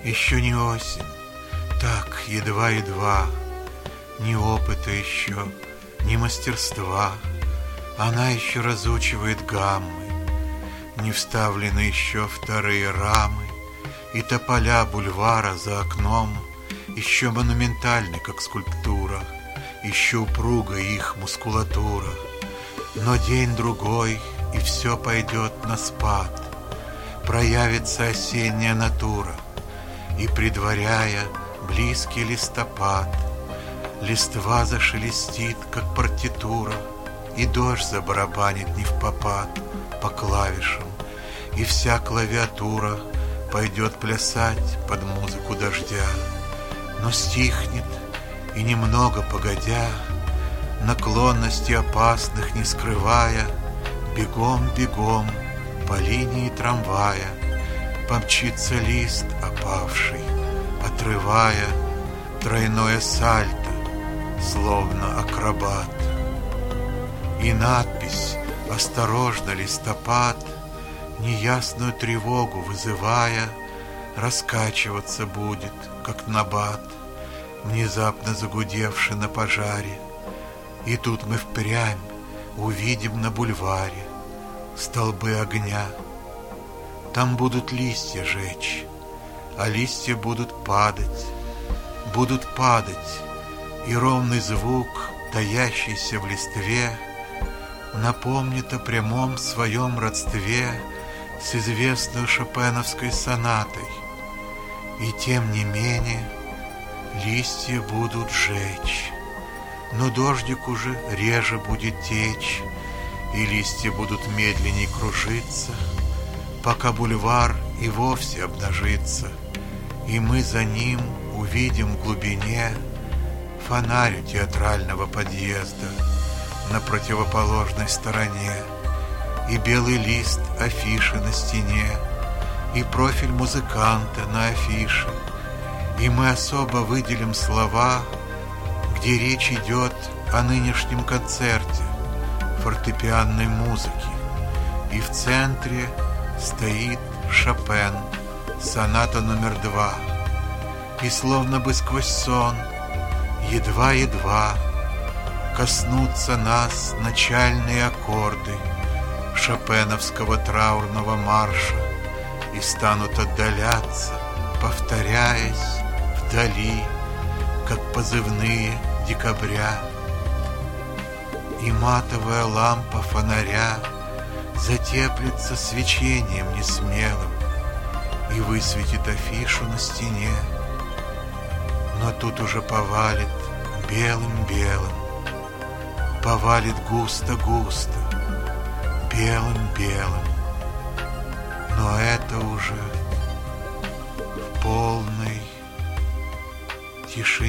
Еще не осень, так едва-едва, ни опыта еще, ни мастерства. Она еще разучивает гаммы, не вставлены еще вторые рамы, и тополя бульвара за окном еще монументальны, как скульптура, еще упруга их мускулатура. Но день-другой, и все пойдет на спад, проявится осенняя натура, и, предваряя близкий листопад, листва зашелестит, как партитура, и дождь забарабанит невпопад по клавишам, и вся клавиатура пойдет плясать под музыку дождя. Но стихнет, и немного погодя, наклонности опасных не скрывая, бегом-бегом по линии трамвая помчится лист опавший, отрывая тройное сальто, словно акробат. И надпись «Осторожно, листопад», неясную тревогу вызывая, раскачиваться будет, как набат, внезапно загудевший на пожаре. И тут мы впрямь увидим на бульваре столбы огня. Там будут листья жечь, а листья будут падать, и ровный звук, таящийся в листве, напомнит о прямом своем родстве с известной шопеновской сонатой. И тем не менее листья будут жечь, но дождик уже реже будет течь, и листья будут медленней кружиться, пока бульвар и вовсе обнажится, и мы за ним увидим в глубине фонарь у театрального подъезда на противоположной стороне, и белый лист афиши на стене, и профиль музыканта на афише, и мы особо выделим слова, где речь идет о нынешнем концерте фортепианной музыки, и в центре стоит Шопен, соната номер 2, и словно бы сквозь сон, едва-едва коснутся нас начальные аккорды шопеновского траурного марша и станут отдаляться, повторяясь вдали, как позывные декабря. И матовая лампа фонаря затеплится свечением несмелым и высветит афишу на стене. Но тут уже повалит белым-белым, повалит густо-густо, белым-белым. Но это уже в полной тишине.